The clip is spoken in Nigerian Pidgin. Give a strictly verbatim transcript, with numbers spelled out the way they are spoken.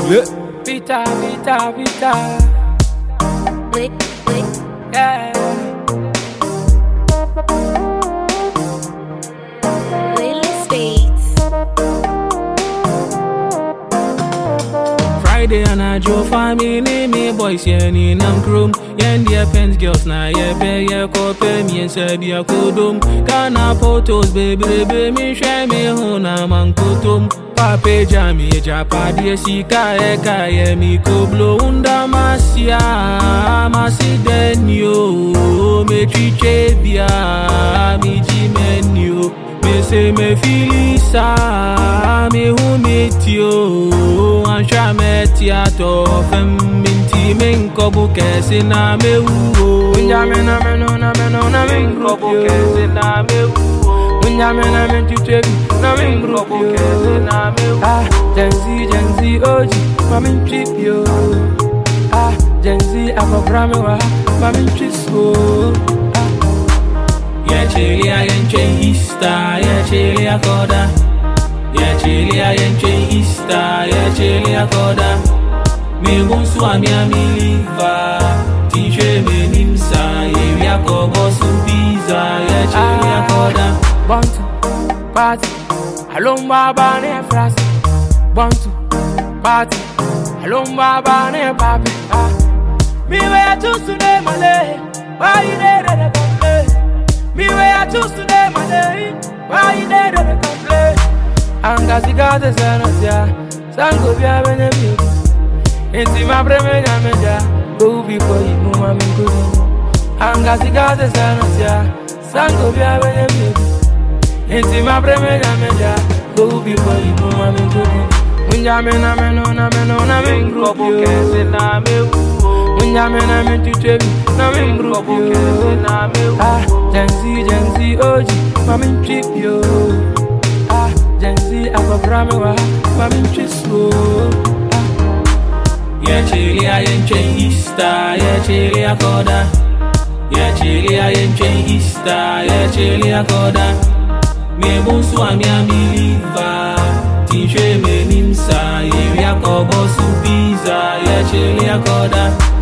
Vita, vita, vita. Click, click. Yeah. Playlist Beats. Friday and I drove family, me boys, yeah, ni nam chrome. Yen dear pens girls, na yeah, be yeah, copy me and said, yeah, kodum. Kana photos, baby, baby, me share me hona man kotum. Pape jami, japa, dear, sika, eka, yeah, me ko blow unda masia, masi den yo, me chiche bia, mi jimen yo. Me say me filisa, me hu meet yo, ansha me tiato, fem minti men kobu kesi na me hu. Unja me na me no na me no na me kobu kesi na me hu. Unja me na me chichebi na me kobu kesi na me hu. Ah, Gen Z, Gen Z, O G, mami trip yo. Ah, Gen Z, akokra me wa, mami trip so. Yeah, chili, I ain't chain Easter. Yeah, chili, I coda. Yeah, chili, I ain't chain Easter. Yeah, chili, I coda. Me gon swami a mi liva. Tiche me nimsa. Yeah, we a go go some pizza. Yeah, chili, I coda. Bantu, party. Hello, baba, ne frasi. Bantu, party. Hello, baba, ne papi. Me where to today, my lady. Why you there to complain? Me way I choose today, my day. Why you there to complain? Anga sigate sanasya, sango bia benye bibi. Inti mabreme nyameja, go before you move my minkudu. Anga sigate sanasya, sango bia benye bibi. Inti mabreme nyameja, go before you move my minkudu. Unja me na me no na me no na me ngrubu kese na me wu. Unja me na me chichebi na me ngrubu kese na me wu. Ah, Gen Z, Gen Z, O G, mami trip yo. Ah, Gen Z, akokra me wa, mami trip so. Ah. Yeah, chili, I ain't chain Easter. Yeah, chili, I coda. Yeah, chili, I ain't chain Easter. Yeah, chili, I coda. Me bon swami a mi liva. Tiche me nimsa. Yeah, we a kobo su pizza. Yeah, chili, I coda.